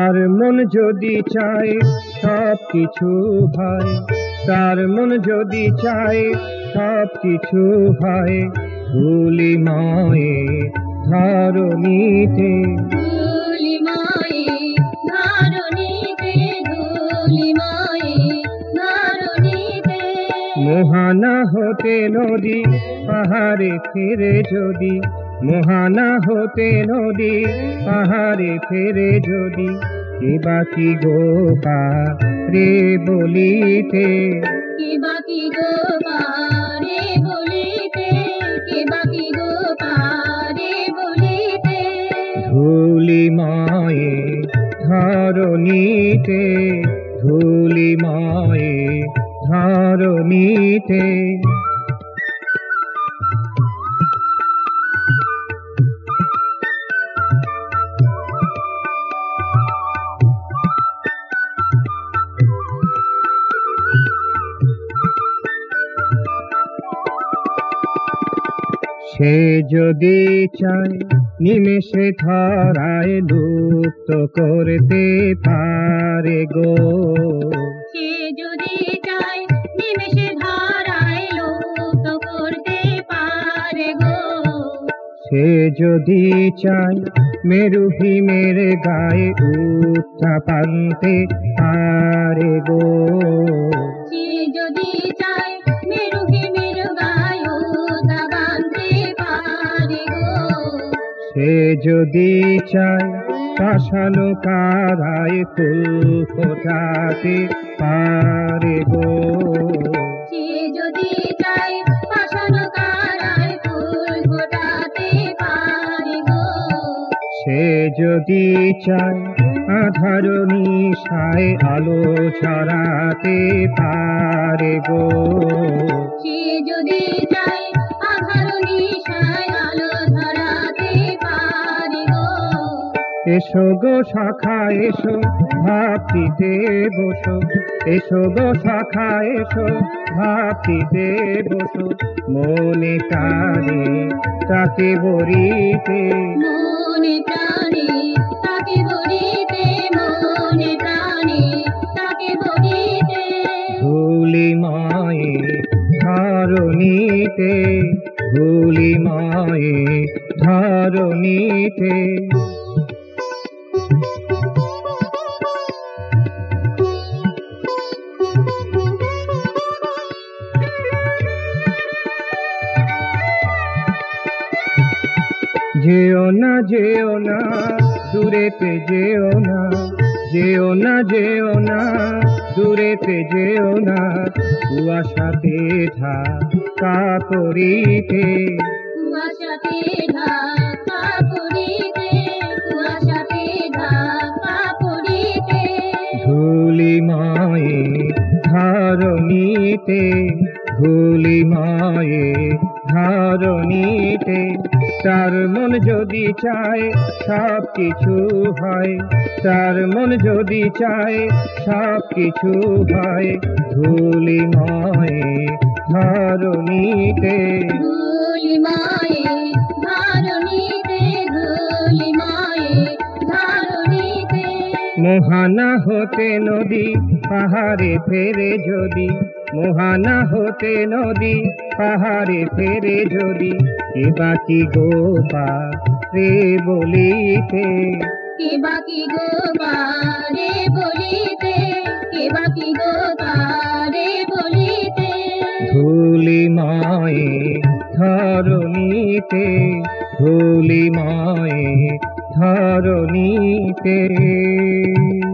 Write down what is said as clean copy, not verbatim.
তার মন যদি চায় সব কিছু হয়, তার মন যদি চায় সব কিছু হয়, ধুলিময়ে ধরণীতে, ধুলিময়ে ধরণীতে, ধুলিময়ে ধরণীতে। মোহানা হতে নদী পাহাড়ে ফিরে যদি, মোহানা হতে নদী পাহাড়ে ফিরে যদি, কে বাকি গো পারে বলিতে, কে বাকি গো পারে বলিতে, কে বাকি গো পারে বলিতে। ধুলিময়ে ধরণীতে, ধুলিময়ে ধরণীতে। সে যদি চায় নিমেষে ধরায় লুপ্ত করতে পারে গো, সে যদি চায় নিমেষে ধরায় লুপ্ত করতে পারে গো। সে যদি চায় মেরু হিমের গায়ে উত্থাপ আনতে পারে গো, সে যদি চায় মেরু হিমের গায়ে উত্থাপ আনতে পারে গো। সে যদি চায় পাষাণ কারায় ফুল ফোটাতে পারে গো, সে যদি চায় পাষাণ কারায় ফুল ফোটাতে পারে গো। সে যদি চায় আধার নিশায় আলো ছড়াতে পারে গো, সে যদি চায় আধার নিশায় আলো ধরাতে পারে গো। এসো গো সখা এসো ভাবটিতে বসো, এসো গো সখা এসো ভাবটিতে বসো, মনে প্রাণে তাকে বরিতে, মনে প্রাণে তাকে বলিতে, মনে প্রাণে তাকে বলিতে। ধুলিময়ে ধরণীতে, ধুলিময়ে ধরণীতে। যেও না যেও না দূরেতে যেও না, যেও না যেও না দূরেতে যেও না, কুয়াশাতে ঢাকা পড়িতে, কুয়াশাতে ঢাকা পড়িতে, কুয়াশাতে ঢাকা পড়িতে। ধুলিময়ে ধরণীতে, ধুলিময়ে ধরণীতে। তার মন যদি চায় সব কিছু হয়, তার মন যদি চায় সব কিছু হয়, ধুলিময়ে ধরণীতে, ধুলিময়ে ধরণীতে, ধুলিময়ে ধরণীতে। মোহানা হতে নদী পাহাড়ে ফেরে যদি, মোহানা হতে নদী পাহাড়ে ফেরে যদি, কে বাকি গো পারে বলিতে, কে বাকি গো পারে বলিতে, কে বাকি গো পারে বলিতে। ধুলিময়ে ধরণীতে, ধুলিময়ে ধরণীতে।